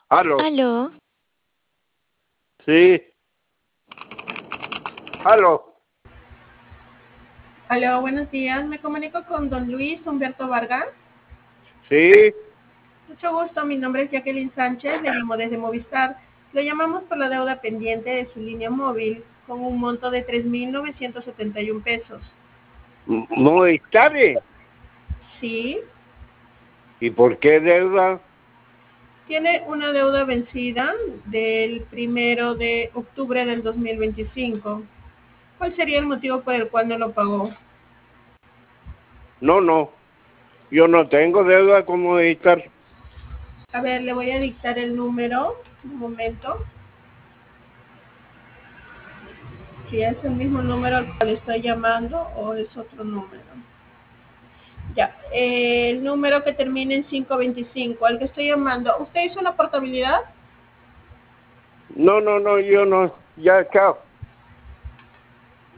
Aló, Aló, sí, aló, Aló, buenos días. Me comunico con don Luis Humberto Vargas. sí, Mucho gusto, mi nombre es Jacqueline Sánchez, le llamo desde Movistar. Lo llamamos por la deuda pendiente de su línea móvil con un monto de 3.971 pesos. Movistar. Sí, ¿Y por qué deuda? tiene una deuda vencida del 1 de octubre del 2025. ¿Cuál sería el motivo por el cual no lo pagó? No, no, yo no tengo deuda con Movistar. A ver, le voy a dictar el número. Un momento. Si es el mismo número al cual estoy llamando o es otro número. Ya, el número que termina en 525, al que estoy llamando. ¿Usted hizo la portabilidad? No, no, no, yo no, ya, chao.